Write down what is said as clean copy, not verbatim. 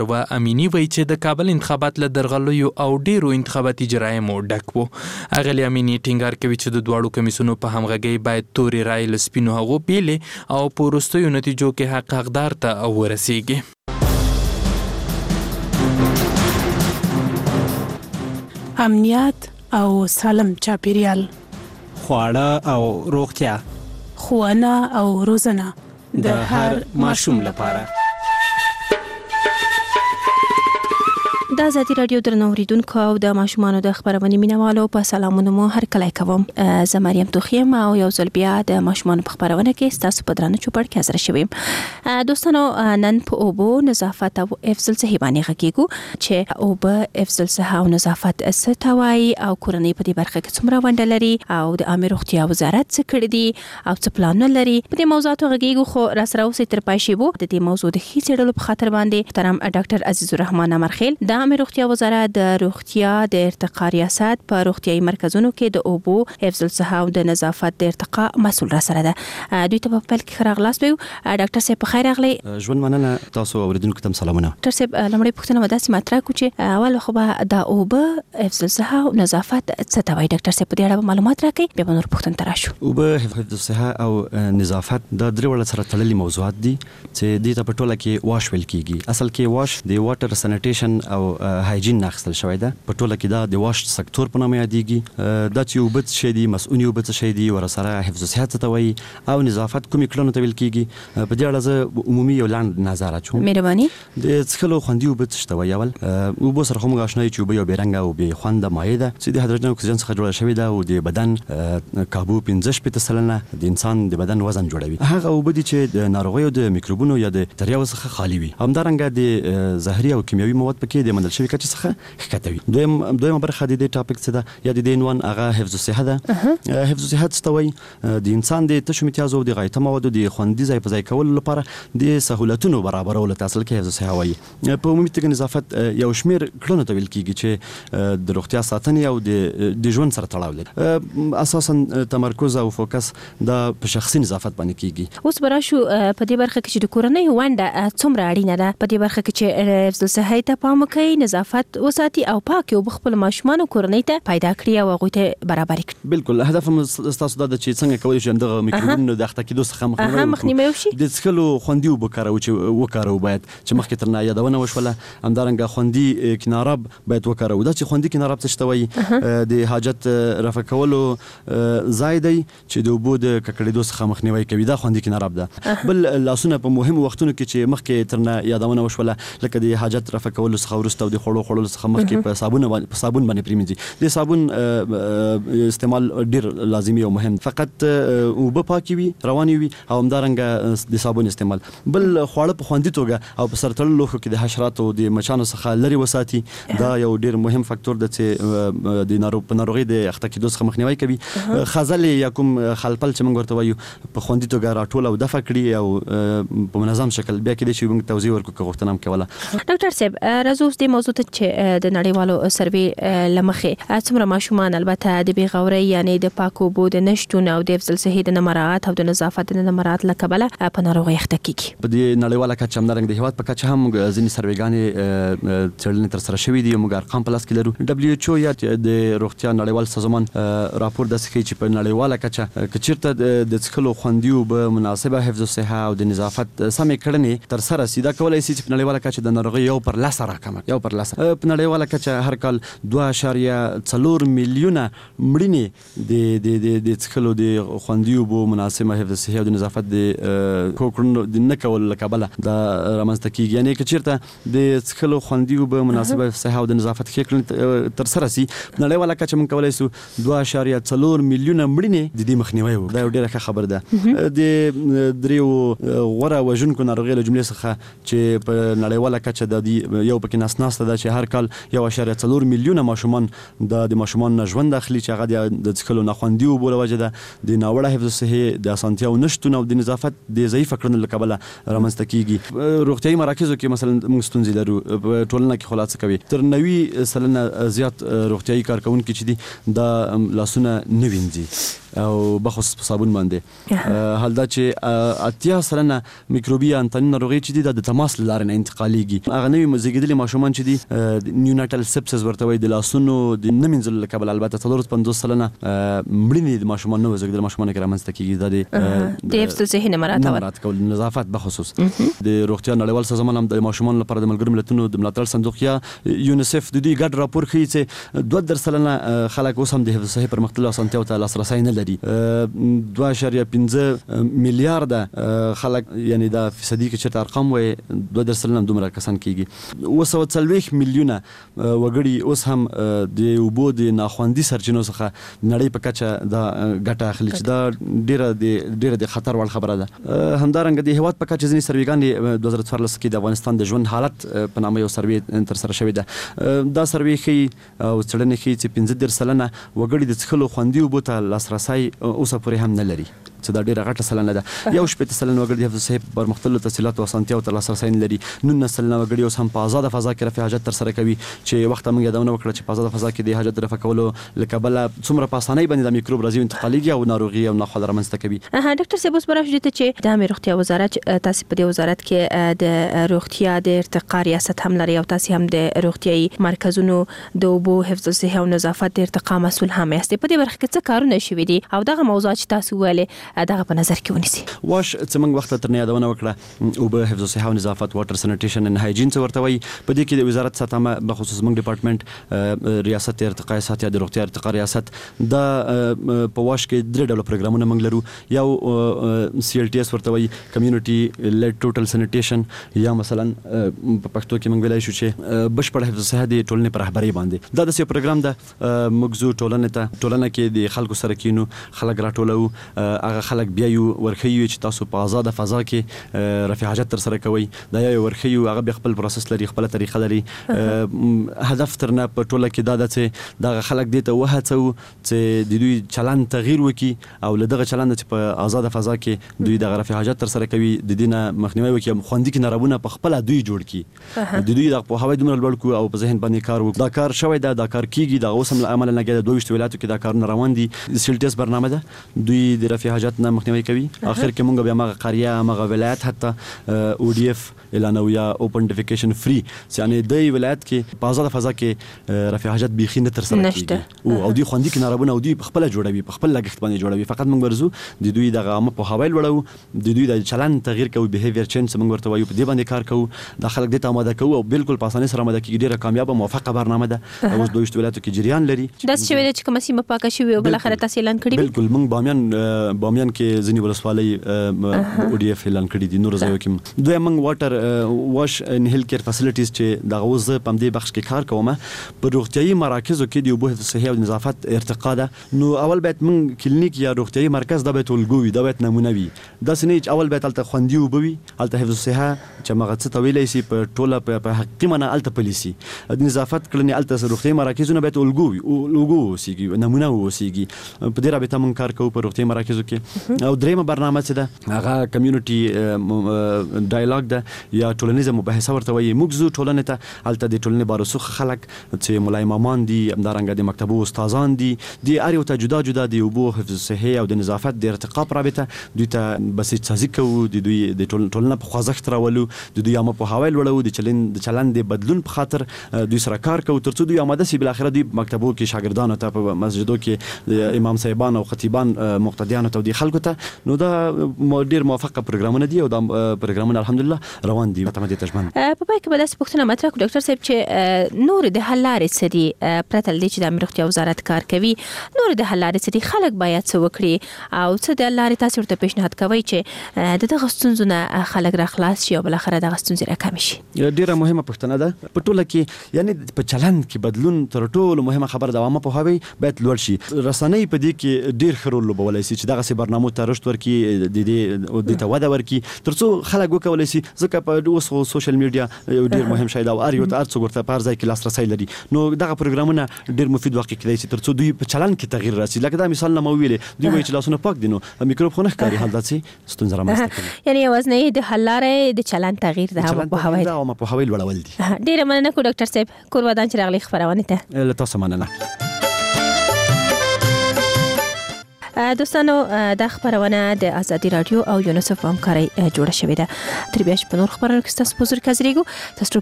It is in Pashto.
و امینی وایي چې د کابل انتخابات له درغلیو او ډیرو انتخاباتي جرایمو ډک وو. اغلې امینی ټینګار کوي چې د دواړو کمیسونو په همغږۍ باید تورې رایې له سپینو هغو بیلې او په وروستیو نتیجو کې حق حقدار ته ورسیږي. امنیت او سالم چاپیریال، خواړه او روغتیا، ښوونه او روزنه د هر ماشوم لپاره. د ازادي راډیو درنو اوریدونکو او د ماشومانو د خبرونې مینوالو په سلامونه مو هر کله کوم. زه مریم توخیم او یو ځل بیا د ماشومانو په خبرونه کې ستاسو په درانه چوپړ کې حاضر شوم. دوستانو، نن په اوبو، نظافت او حفظ الصحه باندې غږیږو چې اوبه، حفظ الصحه او نظافت څه ته وایي او کورنۍ په دې برخه کې څومره ونډه لري او د عامه روغتیا وزارت څه کړی دي او څه پلانونه لري. په دې موضوعاتو غږیږو، خو را سره اوسئ تر پای شیبو. د دې موضوع د ښې څېړلو په خاطر باندې محترم ډاکټر عزیز الرحمن امرخیل د عامه روغتیا وزارت د روغتیا د ارتقا ریاست په روغتیايي مرکزونو کې د اوبو، حفظ الصحه او د نظافت د ارتقا مسؤل را سره ده. دوی ته په پیل کې راغلاست ویو. ډاکټر صاحب په خیر راغلی. ژوند مننه، تاسو اوریدونکو ته سلامونه. ډاکټر صاحب، لومړی پوښتنه مداسې مطرح کو چې اول خو به د اوبه، حفظ الصحه او نظافت څه ته وایي. ډاکټر صاحب په دې اړه معلومات راکړئ، بیا به نور پوښتنه ته راشو. اوبه، حفظ الصحه او نظافت د درې وړ سره تړلي موضوعات دي چې د ته په ټوله کې واش ویل کیږي. اصل کې واش د واټر سانیټیشن او هایجین ناخستل شوی ده. په ټوله کې دا د واش سکتور په نامه یادېږي. دا چې اوبه څه شی دي، مسؤل اوبه څه شی دي، ورسره حفظ الصحه څه ته وایي او نظافت کومې کړنو ته ویل کیږي. په دې اړه زه عمومي یو لاندې نظر اچوم. مهرباني. د څښلو خوندي اوبه څه ته وایي. اول اوبه سره هم آشنا یو چې اوبه یو بیرنګ او بې خونده مایع ده چې د هایدروجن اکسیجن څخه جوړه شوې ده او د بدن کابو 15% د انسان د بدن وزن جوړوي. هغه اوبه دي چې د ناروغیو، د میکروبونو یا د تریاو څخه خالي وي. همدارنګه د زهري او کیمیاوي مواد پکې د منل شوی کچې څخه ښکته وي. دویمه برخه د دې ټاپک څه ده یا د دې عنوان هغه حفظ الصحه ده. حفظ الصحه څه ته وایي؟ د انسان د تشو امتیازو او د غایطه موادو د خوندي ځای په ځای کولو لپاره د سهولتونو برابرولو ته اصل کې حفظ الصحه وایي. په عمومي توګه نظافت یو شمېر کړنو ته ویل کیږي چې د روغتیا ساتنې او د ژوند سره تړاو لري. اساسا تمرکز او فوکس د په شخصي نظافت باندې کیږي. اوس به راشو په دې برخه کې چې د کورنۍ ونډه څومره اړینه ده. په دې برخه کې چې حفظ الصحه ته پام وکړي، نظافت وساتي او پاک او خپل ماشومان او کورنۍ ته پیدا کړی او هغه ته برابر کړي. بالکل. هدف هم تاسو دا چې څنګه کولی شئ دغه میکروبونو د اخته کېدو څخه مخنیوي وشي. د څښلو خوندي اوبه وکاروو باید چې مخکې ترنه یادونه وشوله. همدارنګه خوندي کناراب باید وکاروو. دا چې خوندي کناراب څه ته وایي؟ د حاجت رفع کولو ځای دی چې د اوبو د ککړېدو څخه مخنیوي کوي. دا خوندي کناراب ده. بل لاسونه په مهمو وختونو کې چې مخکې ترنه یادونه وشوله، لکه د حاجت رفع کولو څخه وروسته او د خوړو څخه مخکې په صابون باندې پریمنځي. د صابون استعمال ډیر لازمي او مهم. فقط اوبه پاکي وي، رواني وي او همدارنګه د صابون استعمال. بل خواړه په خوندي توګه او په سر تړلو لوښو کې د حشراتو او د مچانو څخه لري وساتي. دا یو ډیر مهم فاکتور دی چې د ناروغۍ د اخته کېدو څخه مخنیوي کوي. خزل یا کوم خلپل چې موږ ورته وایو په خوندي توګه راټول او دفع کړي او په منظم شکل. بیا کې د شی موږ توضیح ورکو که غوښتنه هم کوله. ډاکټر صاحب، راځو اوس د موضوع ته چې د نړیوالو سروې لمخې څومره ماشومان البته د بېغورۍ یعنی د پاکو اوبو د نشتون او د حفظ الصحې د نه مراعات او د نظافت د نه مراعات له کبله په ناروغۍ اخته کیږي. په دې نړیواله کچه همدارنګه د هېواد په کچه هم ځینې سروېګانې څېړنې ترسره شوي دي. موږ ارقام په لاس کې لرو. WHO یا د روغتیا نړیوال سازمان راپور داسې ښیي چې په نړیواله کچه که چېرته د څښلو خوندي اوبه، مناسبه حفظ الصحه او د نظافت سمې کړنې ترسره سي، دا کولی سي چې په نړیواله کچه د ناروغۍ 1% راکمه. 1% په نړیواله کچه هر کال 2.4 میلیونه مړینې د څښلو د خوندي اوبو، مناسبه حفظ الصحه او د نظافت د کړنو د نه کولو له کبله دا رامنځته کیږي. یعنې که چېرته د څښلو خوندي اوبه، مناسبه حفظ الصحه او د نظافت ښې کړنې ترسره سي، په نړیواله کچه موږ کولی سو 2.4 میلیونه مړینې د دې مخنیوی وکړو. دا یو ډېره ښه خبر ده. د دریو غوره وژونکو ناروغیو له جملې څخه چې په نړیواله کچه د یو پکې نس درخواست ده چې هر کال 1.4 میلیونه ماشومان د ماشومان نه ژوند اخلي چې هغه د څښلو ناخوندي اوبو له وجې ده د ناوړه حفظ الصحې د اسانتیاو نشتون او د نظافت د ضعیفه کړنو له کبله رامنځته کیږي. روغتیاي مراکزو کې مثلا موږ ستونزې لرو په ټولنه کې خلاص کوي تر 90% زیات روغتیاي کارکونکي چې دي د لاسونه نه وینځي او بخصوص په صابون باندې حال دا چې 80% میکروبي انتن ناروغي چې دي د تماس لاره نه انتقاليږي. هغه نوې مزګیدلي ماشومان چې دي نیوناتل سپسس ورته وایي د لاسونو د نمنځل کبل البته 350% مړینې د ماشومان نو زګیدل ماشومان کې رامنځته کیږي د حفظ الصحې مراد کول نظافت بخصوص د روغتیا نړیوال سازمان هم د ماشومان لپاره د ملګرو ملتونو د ملاتړ صندوق یا یونیسف د دوی ګډ راپور ښیي چې 2% خلک اوس هم د حفظ الصحې پرمختللو اسانتیاو ته لاسرسی نه لري. 2.5 میلیارډ خلک یعنی د فیصدي کې چې ارقام وي 2% هم دومره کسان کیږي. 240 میلیونه وګړي اوس هم د اوبو د ناخوندي سرچینو څخه نړۍ په کچه د ګټه اخلي چې دا ډیره د خطر وړ خبره ده. همدارنګه د هیواد په کچه ځینې سروېګانې 2014 کې د افغانستان د ژوند حالت په نامه یو سروې تر سره شوې ده. دا سروې ښیي او څېړنې ښیي چې 15% وګړي د څښلو خوندي اوبو ته لاسرسی اوسه پورې هم نه لري چې دا ډیره غټه سلنه ده. 1.8% وګړي د حفظ الصحې پر مختلفو تحصیلاتو او اسانتیاو ته لاسرسی نه لري. 19% وګړي اوس هم په آزاده فضا کې رفع حاجت ترسره کوي چې وخت موږ یادونه وکړه چې په آزاده فضا کې د حاجت رفع کولو له کبله څومره په اسانۍ باندې د میکروب راځي انتقاليږي او ناروغي او ناخوالې رامنځته کوي. ډاکټر صاحب اوس برابر دي چې د روغتیا وزارت تاسو په دې وزارت کې د روغتیا د ارتقا ریاست هم لري او تاسو هم د روغتیاي مرکزونو د اوبو حفظ الصحې او نظافت د ارتقا مسؤل هم یاست. په دې برخه کې څه کارونه شوي دي او دغه موضوع چې تاسو ویلې دغه په نظر کې ونیسي؟ واش چې موږ وخت تر نه یادونه وکړه اوبه حفظ الصحه او نظافت واټر سانیټیشن ان هایجین څه ورته وایي. په دې کې د وزارت ساتمه بخصوص موږ ډپارټمنټ ریاست ارتقا ساتیا د روغتیا ارتقا ریاست دا په واش کې درې ډول پروګرامونه موږ لرو. یو سی ال ټي اس ورته وایي کمیونټي لیډ ټوټل سانیټیشن یا مثلا په پښتو کې موږ ویلای شو چې بشپړ حفظ الصحه د ټولنې پر رهبرۍ باندې دا د سی پروګرام ده. موږ زو ټولنه کې د خلکو سره کینو خلک راټولو هغه خلک بیا یو ورخیو چې تاسو په آزاده فضا کې رفع حاجت تر سره کوي. دا یو ورخیو هغه به خپل پروسس لري خپل طریقه لري. هدف ترنه په ټوله کې دا ده چې دا خلک دې ته وهڅو چې د دوی چلند تغییر وکړي او له دغه چلند چې په آزاده فضا کې دوی د رفع حاجت تر سره کوي د دینه مخنیوي وکړي خوندي کې ناربونه په خپل دوی جوړ کړي د دوی د په هوای دومره لوړ کو او په ذهن باندې کار وکړي. دا کار شوی دا کار کیږي دا اوس هم عمل نه کېده. 22 ولایتو کې دا کارونه روان دي. سیلټیس برنامه ده دوی د رفع حاجت نه مخنیوي کوي. اخر کې موږ بیا مغه قريه مغه ولایت حتی او ډي اف اعلانو یا اوپن ډیفیکیشن فری یعنی د ولایت کې په آزاده فضا کې رفع حاجت بيخي نه تر سره کیږي او دوی خوندي کې ناربونه او دوی خپل جوړوي په خپل لګښت باندې جوړوي. فقط موږ ورزو د دوی د عامه په هوای لوړو د دوی د چلند تغییر کوي بیهیویر چینج موږ ورته وایو په دې باندې کار کوو. د خلک د آماده کوو او بالکل په اسانۍ سره آماده کیږي. ډیره کامیابه موافقه برنامه ده. اوس 22 ولایتو کې جریان لري. دا چې ویل چې کوم سیمه پاکه شوی او بل اخر تاسو اعلان کړی بالکل موږ بامیان کې ځینی ولسوالۍ او ډي اف اعلان کړی دي. نور ځایو کې دوی موږ واټر واش ان هیل کیر فاسیلیټیز چې د غوز په دې بخش کې کار کوم په روغتيایي مراکزو کې د اوبو صحي او نظافت ارتقا ده. نو اول باید موږ کلینیک یا روغتيایي مرکز دا باید ولګوي دا باید نمونه وي. دا سنې اول باید الته خوندي وبوي الته حفظ الصحه چې مغه څه تویلې سي په ټوله په حقیقي معنی الته پالیسي د نظافت کلینیک الته روغتيایي مراکزونه باید ولګوي سیږي نمونه وسیږي. په دې رابطه موږ کار کوو په روغتيایي مراکزو کې. او دریمه برنامه څه ده هغه کمیونټي ډایلاګ ده یا ټولنیزه مباحثه ورته وایي. موږ زو ټولنې ته الته د ټولنې بارسوخ خلک چې مولای امامان دي همدارنګه د مکتبو استادان دي د اړیو ته جدا جدا د اوبو حفظ صحي او د نظافت د ارتقا رابطه دوی ته بسیج سازي کوو د دوی د ټولنه په خوځښت راولو د دوی عامه په هوای لوړو د چلند د بدلون په خاطر دوی سره کار کوو ترڅو دوی آماده سي بل اخر دوی مکتبو کې شاګردانو ته په مسجدو کې امام صاحبان او خطیبان مقتدیان ته د خلکو ته نو دا ډیر موافقه پروګرامونه دي او دا پروګرامونه الحمدلله روان دي. په پای کې بل څه پوښتنه مطرح کړو ډاکټر صاحب چې نور د حل لارې څه دي پرته له دې چې د روغتیا وزارت کار کوي نور د حل لارې څه دي خلک باید څه وکړي او څه د لارې تاسو ورته پیشنهاد کوي چې د دغه ستونزو نه خلک را خلاص شي او بل اخر دغه ستونزې راکم شي؟ ډیره مهمه پوښتنه ده. په ټوله کې یعنی په چلند کې بدلون تر ټولو مهمه خبره د عامه په هوی باید لوړ شي. رسنۍ په دې کې ډیر خرول لوبولای شي چې دغه برنامو ته رشد ورکي د دې ته وده ورکي ترڅو خلک وکولای شي ځکه په اوس سوشل میډیا ډیر مهم شی دا او یو ته ارڅ ورته پار ځای کې لاسرسي لري نو دغه پروګرامونه ډیر مفید واقع کېدای شي ترڅو دوی په چلن کې تغییر راسي لکه دا مثال نه مو ویلې دوی وایي چې لاسونه پاک دي نو میکروب خو نه ښکاري حالت سي ستونزه رامنځته کوي یعنی یوازې د حل لارې د چلن تغییر ده او په هوای دا او په هوای لوړول دي ډیر مننه کو ډاکټر صاحب کور ودان چې راغلي خبرونه ته له تاسو مننه دوستانو د خبرونه د ازادي رادیو او یونیسف همکاري جوړه شوې ده تر بیا چې په نور خبرونو کې تاسو حضور حاضرېږو تاسو